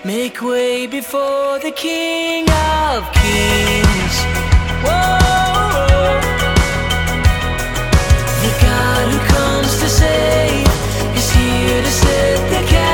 Make way before the King of Kings. Whoa, the God who comes to save is here to set the captives